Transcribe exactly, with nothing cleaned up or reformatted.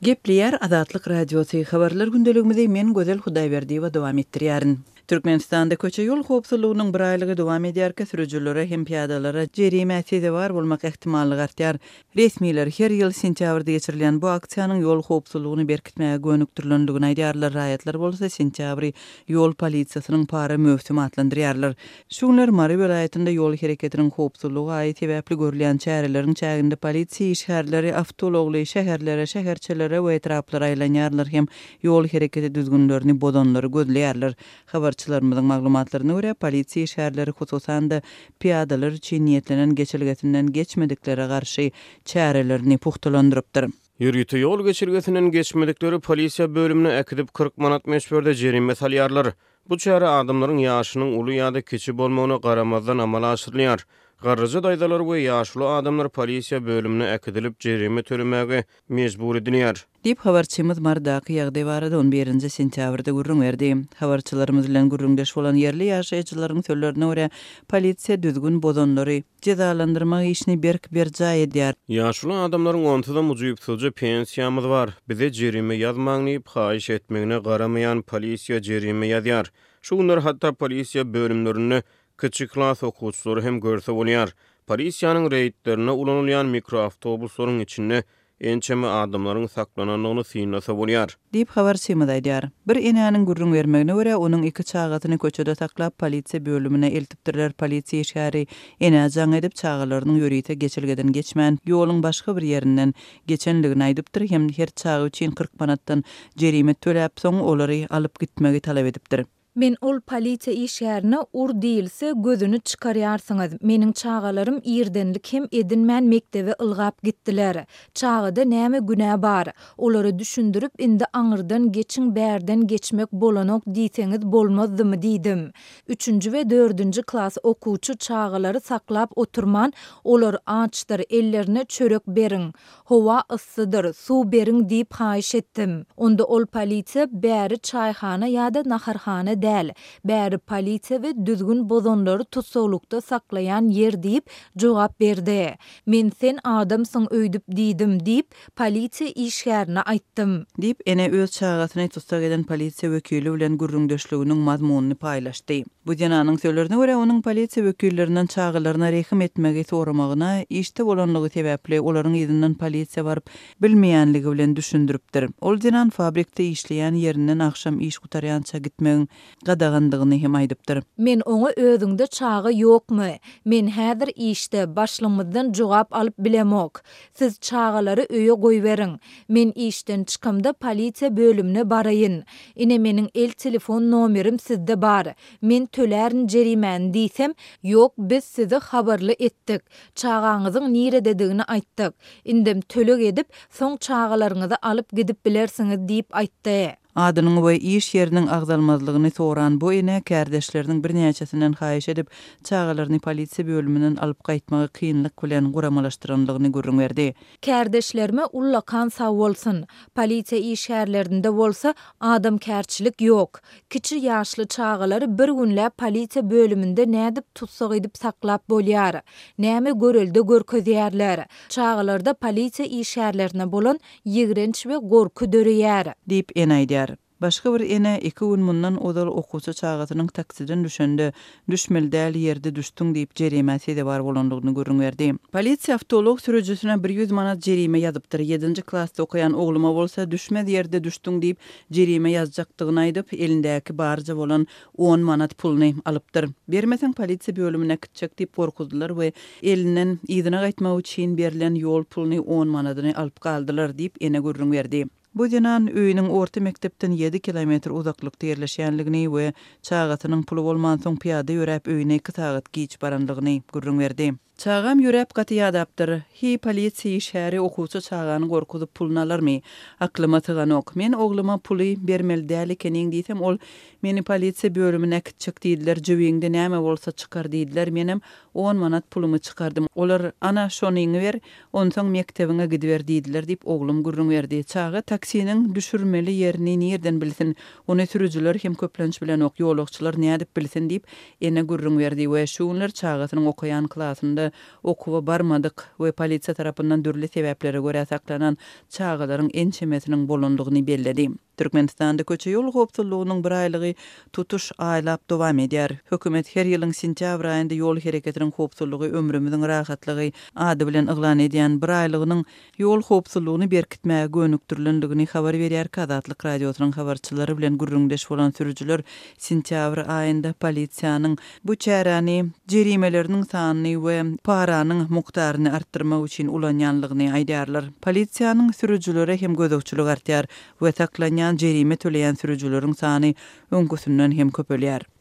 Gepleyer Azatlyk Radiosu habarlar gündeligimizde men Gözel Hudaýberdiýewa dowam etdirýärin. Türkmenistanda köçe ýol howpsuzlygynyň bir aýlygy dowam edýärkä sürüjülere hem piýadalara jerime täze bar bolmak ähtimallygy artýar. Resmiler her ýyl sentýabrda geçirilen bu aksiýanyň ýol howpsuzlygyny berkitmäge gönükdirlendigini aýdýarlar. Raýatlar bolsa sentýabry ýol polisiýasynyň para möhsümi atlandyrýarlar. Şuňlar Mary welaýatynda ýol hereketiniň howpsuzlygy aýt sebäpli görülen çäreleriň çäginde polisiýa işgärleri awtologly şäherlere, şäherçilere we etraplara aýlanýarlar hem ýol hereketi düzgünlerini bozanlary gözleýärler. Habarçylarymyzyň maglumatlaryna görä, polisiýa şäherleri hususan da piýadalar üçin niýetlenen geçilgesinden geçmedikleri garşy çärelerini puhtalandyrypdyr. Ýürgiti ýol geçirgesinden geçmedikleri polisiýa bölümine äkidip kırk manat meşberde jerime salýarlar. Bu çäre adamlaryň ýaşynyň uly ýa-da kiçi bolmagyna garamazdan amala aşyrylýar. Garryja daýdalar we ýaşly adamlar polisiýa bölümine äkidilip jerime tölemäge mejbur edilýär. Dip habarçymyz Mardaky ýagdaý barada on birinji sentýabrda gurrun berdi. Habarçylarymyz bilen gurrundaş bolan ýerli ýaşaýjylaryň sözlerine görä, polisiýa düzgün bozanlary cezalandyrmak işini berk berjä edýär. Ýaşly adamlaryň ontada mujuýupsyjy pensiýamyz bar. Bize jerime ýazmagyny haýyş etmegine garamaýan polisiýa jerime ýazýar. Şunlar hatda polisiýa bölümlerini kiçik klas okuwçylary hem görse bolýar. Polisiýanyň reýtlerine ulanylýan mikroawtobuslaryň içinde ençeme adamlaryň saklananyny synlasa bolýar. Dip habarçymyz aýdýar. Bir enäniň gurrun bermegine görä, onuň iki çagatyny köçede saklap polisiýa bölümine eltipdirler. Polisiýa işgäri enä jaň edip çagalarynyň ýörüýte geçilgeden geçmän ýoluň başga bir ýerinden geçenligini aýdypdyr hem her çagy üçin kırk manatdan jerime töläp soň olary alyp gitmegi talap edipdir. Men ol polisiýa işgärine ur diýilse gözüni çykarýarsyňyz. Meniň çagalarym ýerdenlik hem edinmän mektebe ylgap gitdiler. Çagyda näme günä bar? Olary düşündirip indi aňyrdan geçiň bärden geçmek bolanok diýseňiz bolmazdymy diýdim. üçünji we dördünji klas okuwçy çagalary saklap oturman, olar açdyr, ellerine çörek beriň, howa yssydyr, suw beriň diýip haýyş etdim. Onda ol polisiýa bäri çaýhana ýa-da naharhana däl, bäri polisiýa we düzgün bozanlary tutsaglykda saklaýan ýer diýip jogap berdi. Men sen adamsyň öýdüp diýdim diýip polisiýa işgärine aýtdym. Diýip ene öz çagatyny tutsak eden polisiýa wekili bilen gurrundaşlygynyn mazmunyny paýlaşdy. Bu jananyň sözlerine görä, onuň polisiýa wekillerinden çagalaryna rehim etmegi soramagyna işte bolanlygy sebäpli olaryň ýerinden polisiýa baryp bilmeýänligi bilen düşündiripdir. Ol janan fabrikde işleýän ýerinden akşam iş gutarýança gitmegiň gadagandygyny hem aýdypdyr. Men oňa özüňde çagy ýokmy? Men häzir işte başlymyzdan jogap alyp bilemok. Siz çagalary öýe goýberiň. Men işden çykymda polisiýa bölümine baraýyn. Ine meniň el telefon nomerim sizde bar. Men tölärin jerimän diýsem, ýok, biz sizi habarly etdik. Çagaňyzyň nirededigini aýtdyk. Indim tölek edip, soň çagalaryňyzy alyp gidip bilersiňiz diýip aýtdy. Adynyň we iş ýeriniň agdalmazlygyny soran bu ene kärdeşleriniň bir näçesinden haýyş edip çagalaryny polisiýa bölümünden alyp gaýtmagy kynlyk bilen guramalaşdyranlygyny görüň berdi. Kärdeşlerime ullakan sag bolsun. Polisiýa işgärlerinde bolsa adam kärçilik ýok. Kiçi ýaşly çagalary bir günläp polisiýa bölümünde nädip tutsak edip saklap bolýar. Näme görelde görkezýärler. Çagalarda polisiýa işgärlerine bolan ýigrenç we gorky döreýär. Diýip ene aýdýar. Başga bir ene iki gün mundan odal okuwçy çagatynyň taksiden düşende düşmeli däl ýerde düşdüň diýip jerimesi de bar bolanlygyny görüň berdi. Polisiýa awtolog sürüjüsine bir yüz manat jerime ýazypdyr. ýedinji klasda okuyan ogluma bolsa düşmedi ýerde düşdüň diýip jerime ýazjakdygyny aýdyp elindäki barja bolan on manat pulny alypdyr. Bermeseň polisiýa bölümine gitjek diýip gorkudylar we elinden ýygyna gaýtmak üçin berilen ýol pulny on manatyny alyp galdylar diýip ene görüň berdi. Bu janan öýüniň orta mektepden yedi kilometr uzaklykda ýerleşýänligini we çagatynyň pulu bolman soň piýada ýörep öýüne iki sagat giç barandygyny görüň berdi. Çağam ýörep gaty ýadapdyr. Hi polisiýa işgäri okuwçy çagany gorkudyp pulny alarmy? Aklyma tygan ok. Men ogluma puly bermeli däl ekeniň diýsem, ol meni polisiýa bölümine gitjek diýdiler. Jöweňde näme bolsa çykar diýdiler. Menem on manat pulumy çykardym. Olar ana şonyňy ber, onsoň mektebiňe gidiber diýdiler diýip oglum gurrun berdi. Çaga taksiniň düşürmeli ýerini nerden bilsin? Ony sürüjüler hem köplenç bilen ok ýolagçylar nädip bilsin diýip ene gurrun berdi we şuňlar çagatynyň okaýan klasynda ýaşlarynda okuwa barmadyk we polisiýa tarapyndan dürli sebeplere görä saklanan çağalaryň ençemesiniň bolandygyny belledi. Türkmenistanda köçe ýol howpsuzlygynyň bir aýlygy tutuş aýlap dowam edýär. Hökümet her ýylyň sentýabr aýynda ýol hereketiniň howpsuzlygy ömrümiziň rahatlygy ady bilen eglan edýän bir aýlygynyň ýol howpsuzlygyny berkitmäge gönükdirilendigini habar berýär. Kazatlyk radiosynyň habarçylary bilen gürrüňdeş bolan sürüjüler sentýabr aýynda polisiýanyň bu çärany jerimeleriniň sanyny we paranyň mukdaryny artdyrmak üçin ulanýanlygyny aýdýarlar. Polisiýanyň sürüjülere hem gözükçülük artýar we saklanýan jerime töleýän sürüjüleriň sany öňküsünden hem köpelýär.